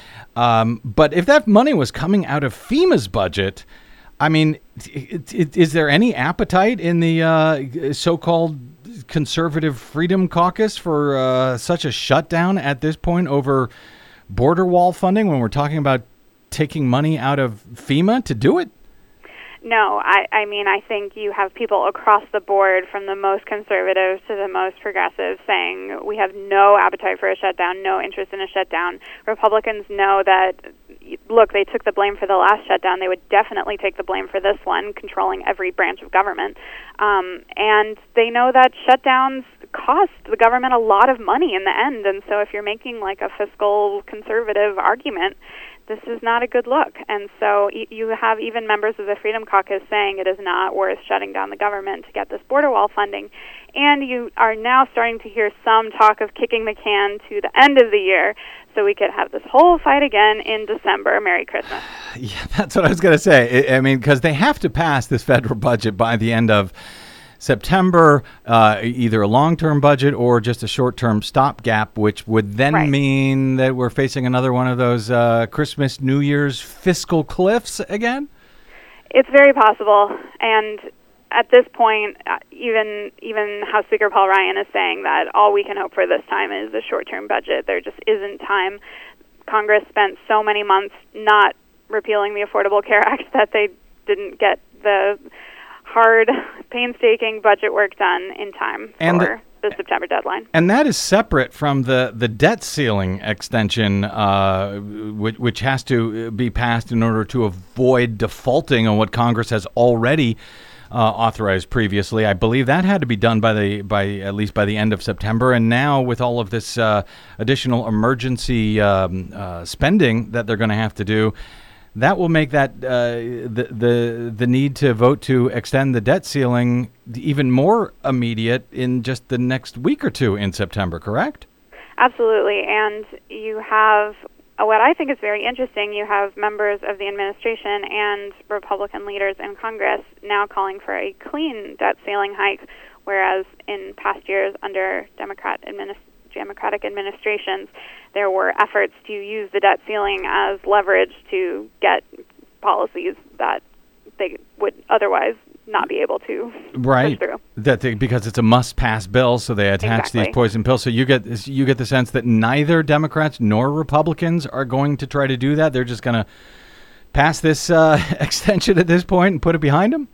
Speaker 2: Um, but if that money was coming out of FEMA's budget, I mean, it, it, is there any appetite in the uh, so-called conservative Freedom Caucus for uh, such a shutdown at this point over border wall funding when we're talking about taking money out of FEMA to do it?
Speaker 5: No, I, I mean, I think you have people across the board, from the most conservative to the most progressive, saying we have no appetite for a shutdown, no interest in a shutdown. Republicans know that, look, they took the blame for the last shutdown. They would definitely take the blame for this one, controlling every branch of government. Um, and they know that shutdowns cost the government a lot of money in the end. And so if you're making like a fiscal conservative argument, this is not a good look. And so you have even members of the Freedom Caucus saying it is not worth shutting down the government to get this border wall funding. And you are now starting to hear some talk of kicking the can to the end of the year so we could have this whole fight again in December. Merry Christmas.
Speaker 2: Yeah, that's what I was going to say. I mean, because they have to pass this federal budget by the end of September, uh, either a long-term budget or just a short-term stopgap, which would then
Speaker 5: right.
Speaker 2: mean that we're facing another one of those uh, Christmas, New Year's fiscal cliffs again?
Speaker 5: It's very possible. And at this point, uh, even even House Speaker Paul Ryan is saying that all we can hope for this time is a short-term budget. There just isn't time. Congress spent so many months not repealing the Affordable Care Act that they didn't get the hard, painstaking budget work done in time
Speaker 2: and
Speaker 5: for the, the September deadline.
Speaker 2: And that is separate from the, the debt ceiling extension, uh, which, which has to be passed in order to avoid defaulting on what Congress has already uh, authorized previously. I believe that had to be done by the by at least by the end of September. And now with all of this uh, additional emergency um, uh, spending that they're going to have to do, that will make that uh, the the the need to vote to extend the debt ceiling even more immediate in just the next week or two in September, correct?
Speaker 5: Absolutely. And you have uh, what I think is very interesting. You have members of the administration and Republican leaders in Congress now calling for a clean debt ceiling hike, whereas in past years under Democrat administ- Democratic administrations, there were efforts to use the debt ceiling as leverage to get policies that they would otherwise not be able to
Speaker 2: right.
Speaker 5: push through.
Speaker 2: That they, because it's a must-pass bill, so they attach
Speaker 5: exactly.
Speaker 2: these poison pills. So you get you get the sense that neither Democrats nor Republicans are going to try to do that. They're just going to pass this uh, extension at this point and put it behind them?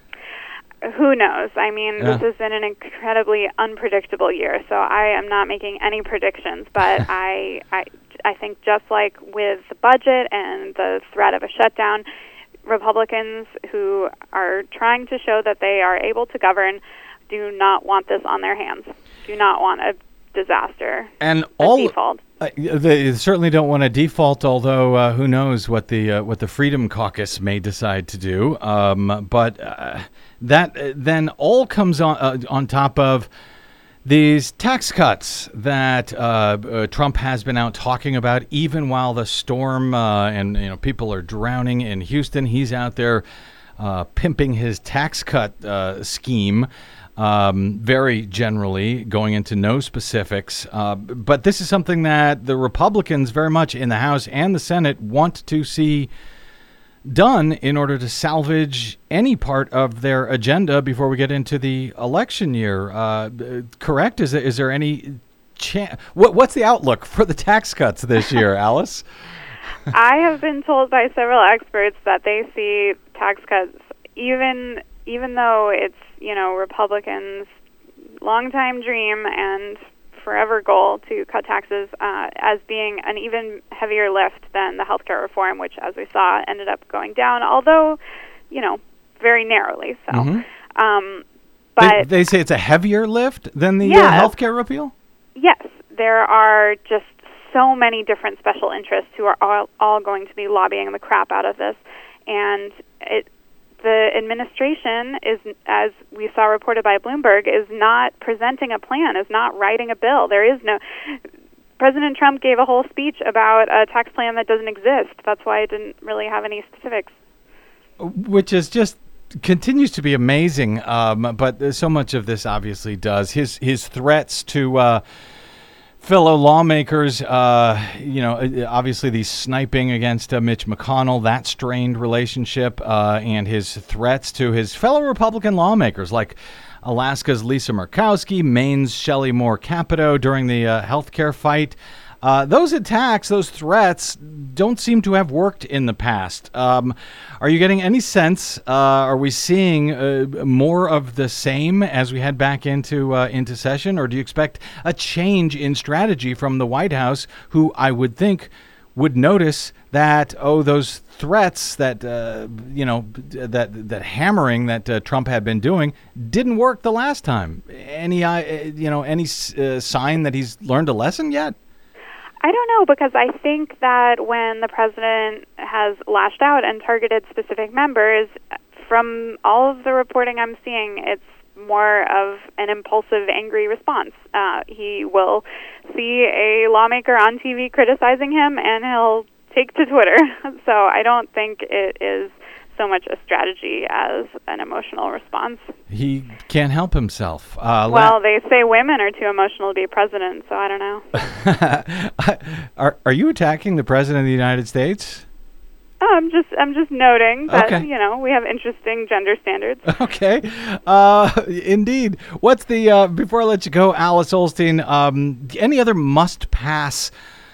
Speaker 5: Who knows? I mean,
Speaker 2: yeah.
Speaker 5: this has been an incredibly unpredictable year, so I am not making any predictions, but I, I, I think just like with the budget and the threat of a shutdown, Republicans who are trying to show that they are able to govern do not want this on their hands, do not want a disaster,
Speaker 2: and
Speaker 5: a
Speaker 2: all
Speaker 5: default.
Speaker 2: Uh, they certainly don't want to default, although uh, who knows what the uh, what the Freedom Caucus may decide to do. Um, but uh, that uh, then all comes on uh, on top of these tax cuts that uh, uh, Trump has been out talking about, even while the storm uh, and you know people are drowning in Houston. He's out there uh, pimping his tax cut uh, scheme. Um, very generally, going into no specifics. Uh, but this is something that the Republicans very much in the House and the Senate want to see done in order to salvage any part of their agenda before we get into the election year. Uh, correct? Is there, is there any chance? What, what's the outlook for the tax cuts this year, Alice?
Speaker 5: I have been told by several experts that they see tax cuts, even even though it's, you know, Republicans' longtime dream and forever goal to cut taxes uh, as being an even heavier lift than the healthcare reform, which, as we saw, ended up going down, although, you know, very narrowly. So,
Speaker 2: Mm-hmm.
Speaker 5: um, but
Speaker 2: They, they say it's a heavier lift than the
Speaker 5: Yeah.
Speaker 2: uh, healthcare repeal?
Speaker 5: yes, there are just so many different special interests who are all, all going to be lobbying the crap out of this, and it. The administration is, as we saw reported by Bloomberg, is not presenting a plan, is not writing a bill. There is no... President Trump gave a whole speech about a tax plan that doesn't exist. That's why it didn't really have any specifics.
Speaker 2: Which is just continues to be amazing, um, but so much of this obviously does. His, his threats to... Uh, fellow lawmakers, uh, you know, obviously the sniping against uh, Mitch McConnell, that strained relationship, uh, and his threats to his fellow Republican lawmakers like Alaska's Lisa Murkowski, Maine's Shelley Moore Capito during the uh, healthcare fight. Uh, those attacks, those threats don't seem to have worked in the past. Um, are you getting any sense? Uh, are we seeing uh, more of the same as we head back into uh, into session, or do you expect a change in strategy from the White House, who I would think would notice that oh, those threats that uh, you know that that hammering that uh, Trump had been doing didn't work the last time? Any uh, you know any uh, sign that he's learned a lesson yet?
Speaker 5: I don't know, because I think that when the president has lashed out and targeted specific members, from all of the reporting I'm seeing, it's more of an impulsive, angry response. Uh, he will see a lawmaker on T V criticizing him, and he'll take to Twitter. So I don't think it is so much a strategy as an emotional response.
Speaker 2: He can't help himself. Uh,
Speaker 5: well,
Speaker 2: la-
Speaker 5: they say women are too emotional to be president, so I don't know.
Speaker 2: are are you attacking the president of the United States?
Speaker 5: Oh, I'm just I'm just noting that
Speaker 2: Okay.
Speaker 5: you know we have interesting gender standards.
Speaker 2: Okay, uh, indeed. What's the uh, before I let you go, Alice Ollstein? Um, any other must-pass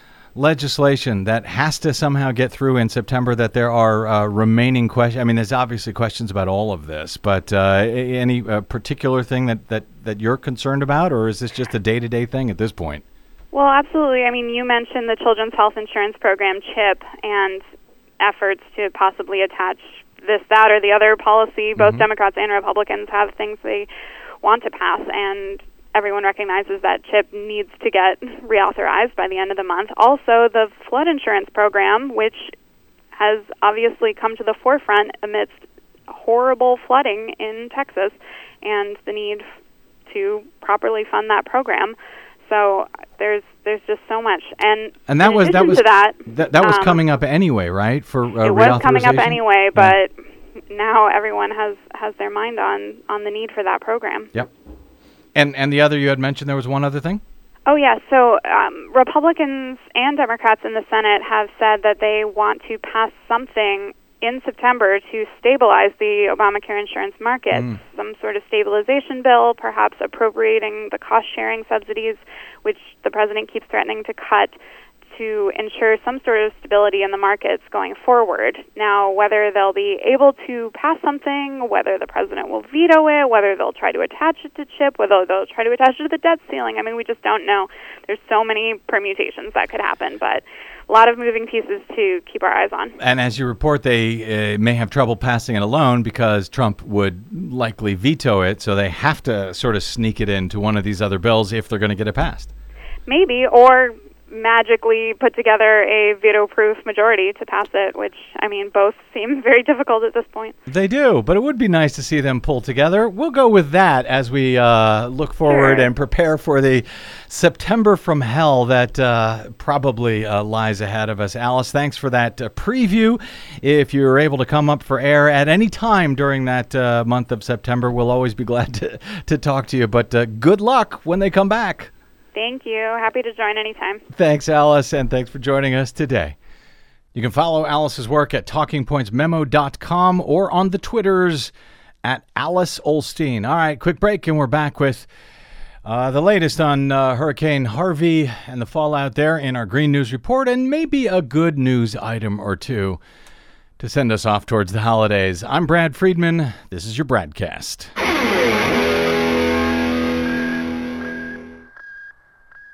Speaker 2: legislation that has to somehow get through in September that there are uh, remaining questions? I mean, there's obviously questions about all of this, but uh, any uh, particular thing that, that, that you're concerned about, or is this just a day-to-day thing at this point?
Speaker 5: Well, absolutely. I mean, you mentioned the Children's Health Insurance Program, CHIP, and efforts to possibly attach this, that, or the other policy. Both
Speaker 2: Mhm.
Speaker 5: Democrats and Republicans have things they want to pass, and everyone recognizes that CHIP needs to get reauthorized by the end of the month. Also, the flood insurance program, which has obviously come to the forefront amidst horrible flooding in Texas, and the need to properly fund that program. So there's there's just so much, and
Speaker 2: And that
Speaker 5: in
Speaker 2: was that
Speaker 5: addition
Speaker 2: was
Speaker 5: to that,
Speaker 2: that, that was
Speaker 5: um,
Speaker 2: coming up anyway, right? For uh,
Speaker 5: it was coming up
Speaker 2: reauthorization?
Speaker 5: anyway,
Speaker 2: Yeah.
Speaker 5: but now everyone has, has their mind on, on the need for that program.
Speaker 2: Yep. And and the other you had mentioned, there was one other thing?
Speaker 5: Oh, yeah. So um, Republicans and Democrats in the Senate have said that they want to pass something in September to stabilize the Obamacare insurance market,
Speaker 2: Mm.
Speaker 5: some sort of stabilization bill, perhaps appropriating the cost-sharing subsidies, which the president keeps threatening to cut, to ensure some sort of stability in the markets going forward. Now, whether they'll be able to pass something, whether the president will veto it, whether they'll try to attach it to CHIP, whether they'll try to attach it to the debt ceiling, I mean, we just don't know. There's so many permutations that could happen, but a lot of moving pieces to keep our eyes on.
Speaker 2: And as you report, they uh, may have trouble passing it alone because Trump would likely veto it, so they have to sort of sneak it into one of these other bills if they're going to get it passed.
Speaker 5: Maybe, or magically put together a veto-proof majority to pass it, which, I mean, both seem very difficult at this point.
Speaker 2: They do, but it would be nice to see them pull together. We'll go with that as we uh, look forward
Speaker 5: Sure.
Speaker 2: and prepare for the September from hell that uh, probably uh, lies ahead of us. Alice, thanks for that uh, preview. If you're able to come up for air at any time during that uh, month of September, we'll always be glad to, to talk to you. But uh, good luck when they come back.
Speaker 5: Thank you. Happy to join anytime.
Speaker 2: Thanks, Alice, and thanks for joining us today. You can follow Alice's work at talking points memo dot com or on the Twitters at Alice Ollstein. All right, quick break, and we're back with uh, the latest on uh, Hurricane Harvey and the fallout there in our Green News Report, and maybe a good news item or two to send us off towards the holidays. I'm Brad Friedman. This is your Bradcast.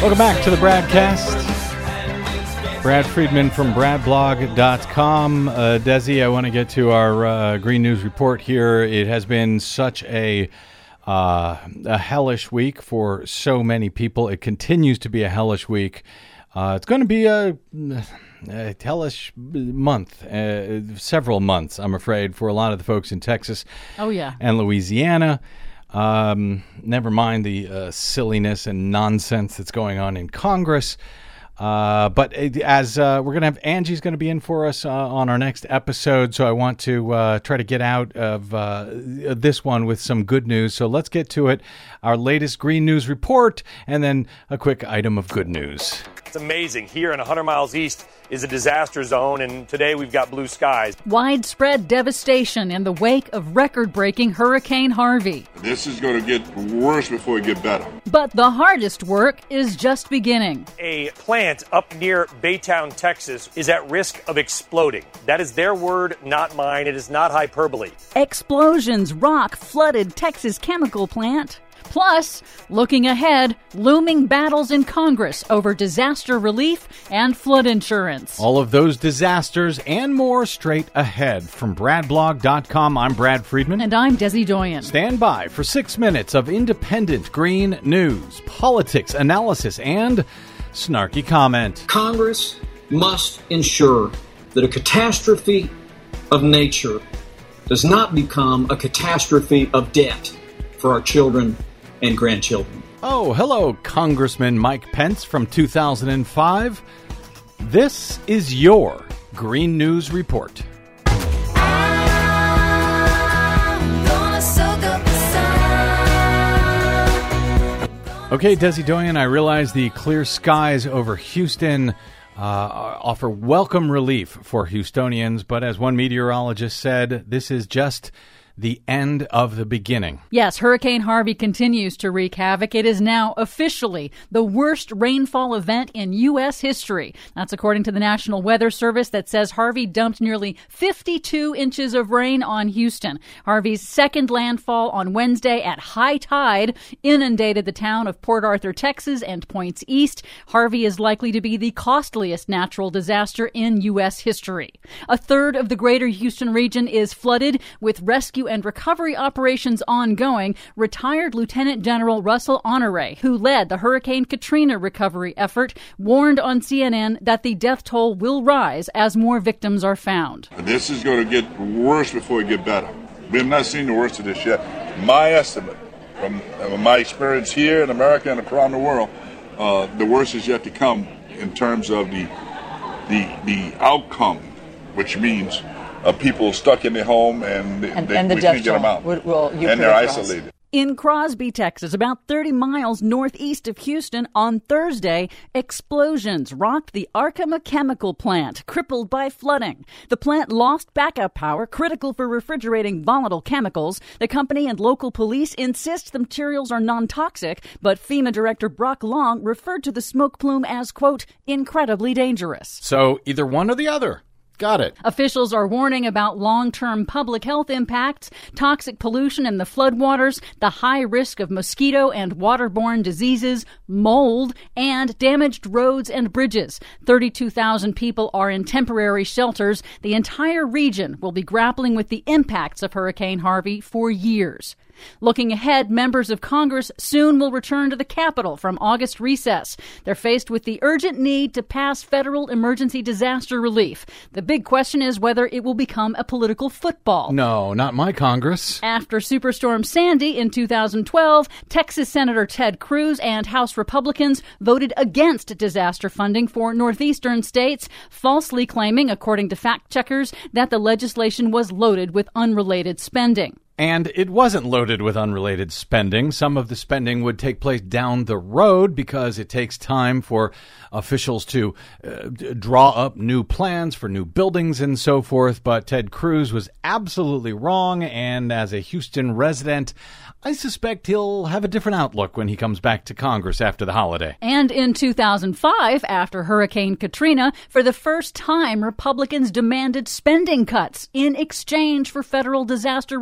Speaker 2: Welcome back to the Bradcast. Brad Friedman from brad blog dot com. Uh, Desi, I want to get to our uh, Green News Report here. It has been such a uh, a hellish week for so many people. It continues to be a hellish week. Uh, it's going to be a, a hellish month, uh, several months, I'm afraid, for a lot of the folks in Texas
Speaker 4: Oh, yeah.
Speaker 2: and Louisiana. Um, never mind the uh, silliness and nonsense that's going on in Congress. Uh, but as uh, we're going to have Angie's going to be in for us uh, on our next episode, so I want to uh, try to get out of uh, this one with some good news. So let's get to it. Our latest Green News Report, and then a quick item of good news.
Speaker 1: It's amazing. Here in one hundred miles east is a disaster zone, and today we've got blue skies.
Speaker 4: Widespread devastation in the wake of record-breaking Hurricane Harvey.
Speaker 6: This is going to get worse before it get better.
Speaker 4: But the hardest work is just beginning.
Speaker 1: A plant up near Baytown, Texas, is at risk of exploding. That is their word, not mine. It is not hyperbole.
Speaker 4: Explosions rock flooded Texas chemical plant. Plus, looking ahead, looming battles in Congress over disaster relief and flood insurance.
Speaker 2: All of those disasters and more straight ahead. From brad blog dot com, I'm Brad Friedman.
Speaker 4: And I'm Desi Doyen.
Speaker 2: Stand by for six minutes of independent green news, politics, analysis, and snarky comment.
Speaker 7: Congress must ensure that a catastrophe of nature does not become a catastrophe of debt for our children and grandchildren.
Speaker 2: Oh, hello, Congressman Mike Pence from two thousand five. This is your Green News Report. Okay, Desi Doyen, I realize the clear skies over Houston uh, offer welcome relief for Houstonians, but as one meteorologist said, this is just the end of the beginning.
Speaker 4: Yes, Hurricane Harvey continues to wreak havoc. It is now officially the worst rainfall event in U S history. That's according to the National Weather Service that says Harvey dumped nearly fifty-two inches of rain on Houston. Harvey's second landfall on Wednesday at high tide inundated the town of Port Arthur, Texas and points east. Harvey is likely to be the costliest natural disaster in U S history. A third of the greater Houston region is flooded, with rescue and recovery operations ongoing. Retired Lieutenant General Russell Honore, who led the Hurricane Katrina recovery effort, warned on C N N that the death toll will rise as more victims are found.
Speaker 6: This is going to get worse before it get better. We have not seen the worst of this yet. My estimate, from my experience here in America and around the world, uh, the worst is yet to come in terms of the the the outcome, which means Uh, people stuck in their home and,
Speaker 8: and,
Speaker 6: they,
Speaker 8: and the
Speaker 6: we
Speaker 8: death
Speaker 6: can't get them out.
Speaker 8: Will, will you
Speaker 6: and they're isolated.
Speaker 4: In Crosby, Texas, about thirty miles northeast of Houston, on Thursday, explosions rocked the Arkema chemical plant, crippled by flooding. The plant lost backup power, critical for refrigerating volatile chemicals. The company and local police insist the materials are non-toxic, but FEMA Director Brock Long referred to the smoke plume as, quote, incredibly dangerous.
Speaker 2: So either one or the other. Got it.
Speaker 4: Officials are warning about long-term public health impacts, toxic pollution in the floodwaters, the high risk of mosquito and waterborne diseases, mold, and damaged roads and bridges. thirty-two thousand people are in temporary shelters. The entire region will be grappling with the impacts of Hurricane Harvey for years. Looking ahead, members of Congress soon will return to the Capitol from August recess. They're faced with the urgent need to pass federal emergency disaster relief. The big question is whether it will become a political football.
Speaker 2: No, not my Congress.
Speaker 4: After Superstorm Sandy in two thousand twelve, Texas Senator Ted Cruz and House Republicans voted against disaster funding for northeastern states, falsely claiming, according to fact checkers, that the legislation was loaded with unrelated spending.
Speaker 2: And it wasn't loaded with unrelated spending. Some of the spending would take place down the road because it takes time for officials to uh, draw up new plans for new buildings and so forth. But Ted Cruz was absolutely wrong. And as a Houston resident, I suspect he'll have a different outlook when he comes back to Congress after the holiday.
Speaker 4: And in two thousand five, after Hurricane Katrina, for the first time, Republicans demanded spending cuts in exchange for federal disaster relief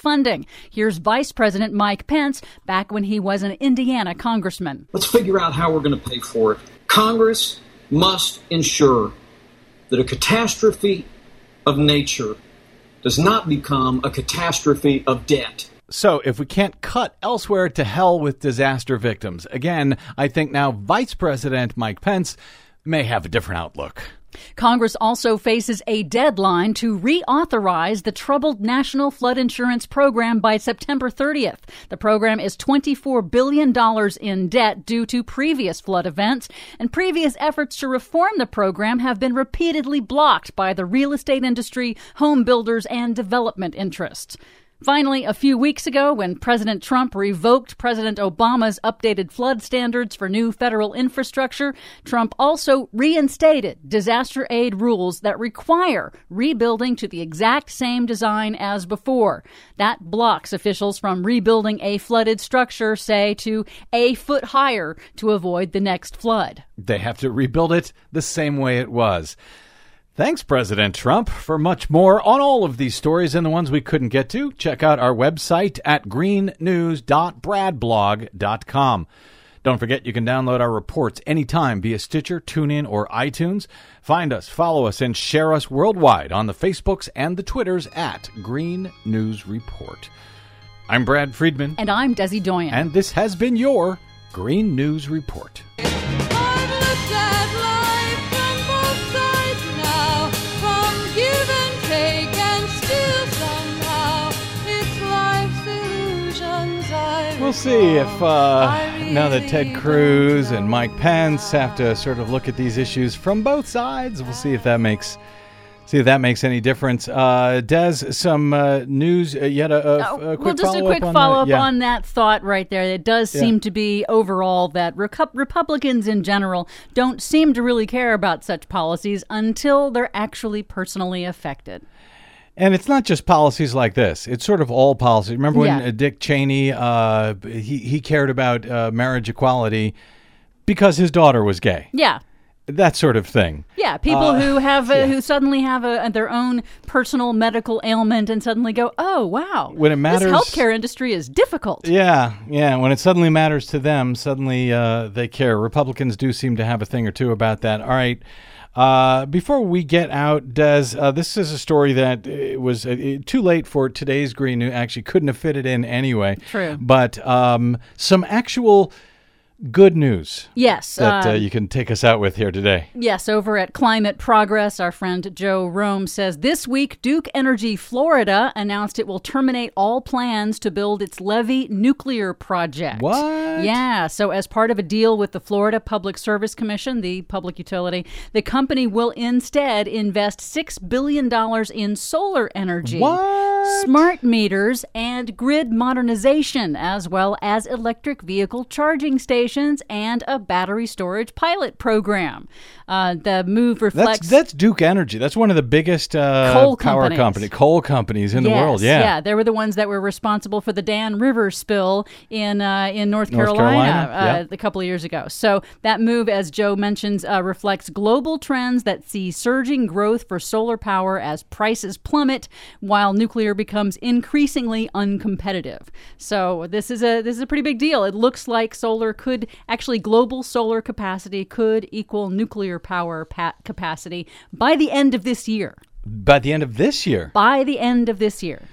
Speaker 4: funding. Here's Vice President Mike Pence back when he was an Indiana congressman.
Speaker 7: Let's figure out how we're going to pay for it. Congress must ensure that a catastrophe of nature does not become a catastrophe of debt.
Speaker 2: So if we can't cut elsewhere, to hell with disaster victims. Again, I think now Vice President Mike Pence may have a different outlook.
Speaker 4: Congress also faces a deadline to reauthorize the troubled National Flood Insurance Program by September thirtieth. The program is twenty-four billion dollars in debt due to previous flood events, and previous efforts to reform the program have been repeatedly blocked by the real estate industry, home builders, and development interests. Finally, a few weeks ago, when President Trump revoked President Obama's updated flood standards for new federal infrastructure, Trump also reinstated disaster aid rules that require rebuilding to the exact same design as before. That blocks officials from rebuilding a flooded structure, say, to a foot higher to avoid the next flood.
Speaker 2: They have to rebuild it the same way it was. Thanks, President Trump. For much more on all of these stories and the ones we couldn't get to, check out our website at green news dot brad blog dot com. Don't forget you can download our reports anytime via Stitcher, TuneIn, or iTunes. Find us, follow us, and share us worldwide on the Facebooks and the Twitters at Green News Report. I'm Brad Friedman.
Speaker 4: And I'm Desi Doyen.
Speaker 2: And this has been your Green News Report. We'll see if uh, now that Ted Cruz and Mike Pence have to sort of look at these issues from both sides. We'll see if that makes see if that makes any difference. Uh, Des, some uh, news. Uh, yet a, a, a quick
Speaker 4: well, just a quick
Speaker 2: on
Speaker 4: follow up
Speaker 2: yeah.
Speaker 4: on that thought right there. It does
Speaker 2: Yeah.
Speaker 4: seem to be overall that Recu- Republicans in general don't seem to really care about such policies until they're actually personally affected.
Speaker 2: And it's not just policies like this. It's sort of all policy. Remember when
Speaker 4: Yeah.
Speaker 2: uh, Dick Cheney, uh, he, he cared about uh, marriage equality because his daughter was gay.
Speaker 4: Yeah.
Speaker 2: That sort of thing.
Speaker 4: Yeah, people
Speaker 2: Uh,
Speaker 4: who have a,
Speaker 2: yeah.
Speaker 4: who suddenly have a, their own personal medical ailment and suddenly go, oh, wow,
Speaker 2: When it matters-
Speaker 4: this healthcare industry is difficult.
Speaker 2: Yeah, yeah. When it suddenly matters to them, suddenly uh, they care. Republicans do seem to have a thing or two about that. All right. Uh, before we get out, Des, uh, this is a story that uh, was uh, too late for today's Green News. Actually, couldn't have fit it in anyway.
Speaker 4: True.
Speaker 2: But um, some actual good news
Speaker 4: Yes.
Speaker 2: that uh,
Speaker 4: um,
Speaker 2: you can take us out with here today.
Speaker 4: Yes, over at Climate Progress, our friend Joe Rome says this week Duke Energy Florida announced it will terminate all plans to build its Levy nuclear project.
Speaker 2: What?
Speaker 4: Yeah, so as part of a deal with the Florida Public Service Commission, the public utility, the company will instead invest six billion dollars in solar energy,
Speaker 2: What?
Speaker 4: smart meters, and grid modernization, as well as electric vehicle charging stations and a battery storage pilot program. Uh, the move reflects...
Speaker 2: That's that's Duke Energy. That's one of the biggest uh,
Speaker 4: Coal
Speaker 2: power
Speaker 4: companies.
Speaker 2: company, coal companies in the
Speaker 4: Yes,
Speaker 2: world. Yeah.
Speaker 4: yeah, they were the ones that were responsible for the Dan River spill in uh, in North
Speaker 2: North
Speaker 4: Carolina,
Speaker 2: Carolina,
Speaker 4: uh,
Speaker 2: yep.
Speaker 4: a couple of years ago. So that move, as Joe mentions, uh, reflects global trends that see surging growth for solar power as prices plummet, while nuclear becomes increasingly uncompetitive. So this is a this is a pretty big deal. It looks like solar could actually global solar capacity could equal nuclear power pa- capacity by the end of this year.
Speaker 2: By the end of this year.
Speaker 4: By the end of this year.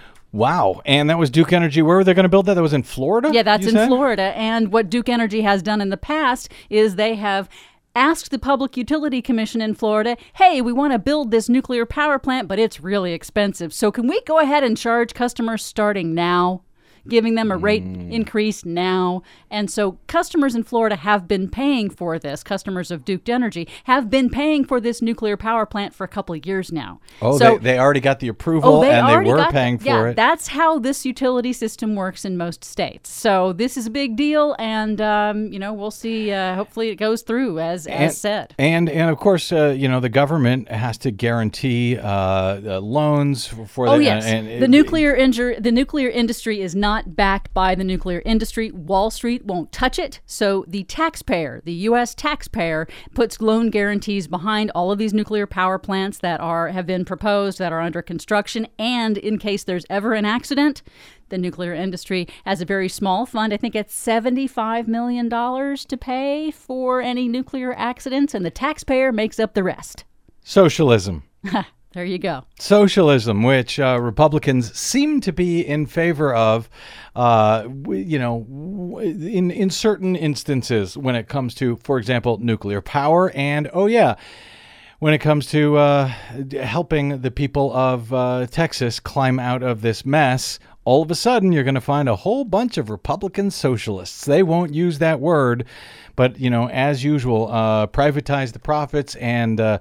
Speaker 2: Wow. And that was Duke Energy. Where were they going to build that? That was in Florida?
Speaker 4: Yeah, that's
Speaker 2: you
Speaker 4: in
Speaker 2: said?
Speaker 4: Florida. And what Duke Energy has done in the past is they have asked the Public Utility Commission in Florida, hey, we want to build this nuclear power plant, but it's really expensive. So can we go ahead and charge customers starting now? Giving them a rate increase now. And so customers in Florida have been paying for this. Customers of Duke Energy have been paying for this nuclear power plant for a couple of years now.
Speaker 2: Oh,
Speaker 4: so,
Speaker 2: they, they already got the approval
Speaker 4: Oh, they
Speaker 2: and they
Speaker 4: already
Speaker 2: were
Speaker 4: got
Speaker 2: paying
Speaker 4: the,
Speaker 2: for
Speaker 4: yeah,
Speaker 2: it.
Speaker 4: That's how this utility system works in most states. So this is a big deal, and um, you know we'll see. Uh, hopefully, it goes through as
Speaker 2: and,
Speaker 4: as said.
Speaker 2: And and of course, uh, you know the government has to guarantee uh, uh, loans for, for
Speaker 4: Oh
Speaker 2: the,
Speaker 4: yes,
Speaker 2: and, and
Speaker 4: the
Speaker 2: it-
Speaker 4: nuclear injur- the nuclear industry is not not backed by the nuclear industry. Wall Street won't touch it. So the taxpayer, the U S taxpayer, puts loan guarantees behind all of these nuclear power plants that are have been proposed, that are under construction. And in case there's ever an accident, the nuclear industry has a very small fund. I think it's seventy-five million dollars to pay for any nuclear accidents, and the taxpayer makes up the rest.
Speaker 2: Socialism.
Speaker 4: There you go.
Speaker 2: Socialism, which uh, Republicans seem to be in favor of, uh, w- you know, w- in, in certain instances when it comes to, for example, nuclear power. And, oh, yeah, when it comes to uh, helping the people of uh, Texas climb out of this mess, all of a sudden you're going to find a whole bunch of Republican socialists. They won't use that word, but, you know, as usual, uh, privatize the profits and uh,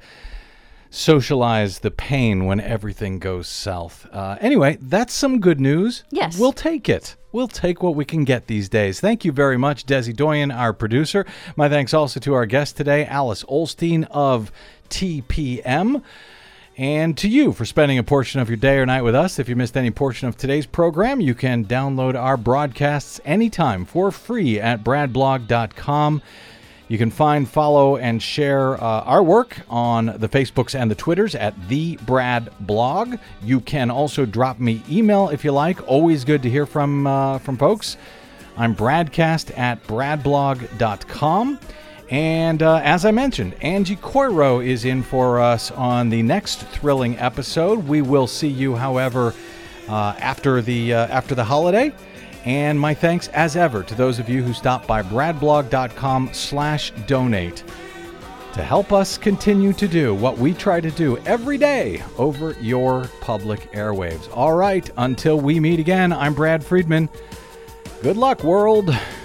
Speaker 2: socialize the pain when everything goes south. Uh, anyway, that's some good news.
Speaker 4: Yes.
Speaker 2: We'll take it. We'll take what we can get these days. Thank you very much, Desi Doyen, our producer. My thanks also to our guest today, Alice Olstein of T P M. And to you for spending a portion of your day or night with us. If you missed any portion of today's program, you can download our broadcasts anytime for free at brad blog dot com. You can find, follow, and share uh, our work on the Facebooks and the Twitters at The Brad Blog. You can also drop me email if you like. Always good to hear from uh, from folks. I'm bradcast at brad blog dot com. And uh, as I mentioned, Angie Coiro is in for us on the next thrilling episode. We will see you, however, uh, after the uh, after the holiday. And my thanks, as ever, to those of you who stopped by brad blog dot com slash donate to help us continue to do what we try to do every day over your public airwaves. All right, until we meet again, I'm Brad Friedman. Good luck, world.